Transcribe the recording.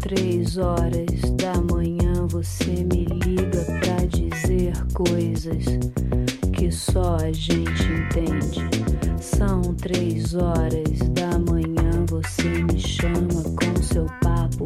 3 horas da manhã você me liga pra dizer coisas que só a gente entende. São 3 horas da manhã, você me chama com seu papo